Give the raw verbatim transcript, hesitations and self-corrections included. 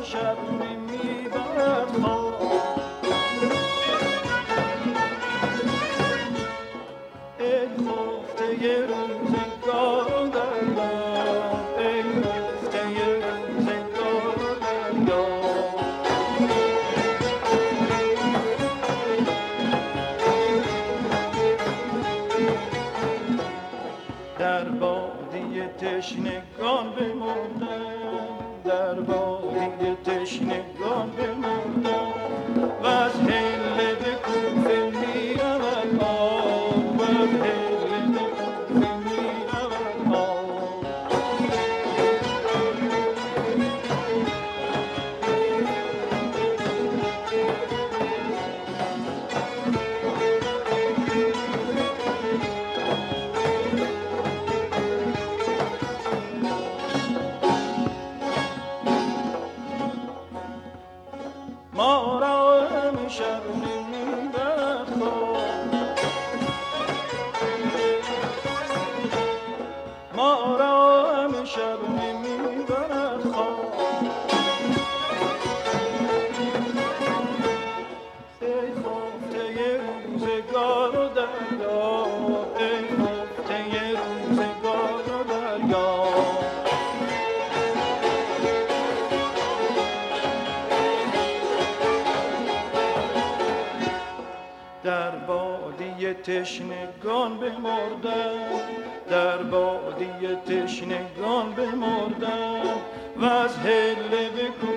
شب میبرد خواب. ای خفته روزگار و دریا، ای خفته روزگار و دریا. در بادی تشنگان بمردم، در بادی تشنگان بمردم و از هله به کوفه میرود آب، و از هله به کوفه میرود آب. ما را امشب نمیبرد خواب، ما را امشب نمیبرد خواب. ای خفته روزگار و دریا، ای خفته روزگار و دریا. در بادی تشنگان بمردم، در بادی تشنگان بمردم و از هله به